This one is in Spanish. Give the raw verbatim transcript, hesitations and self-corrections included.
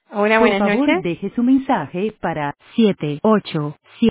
Hola, Por buenas favor, noches. deje su mensaje para siete ocho siete.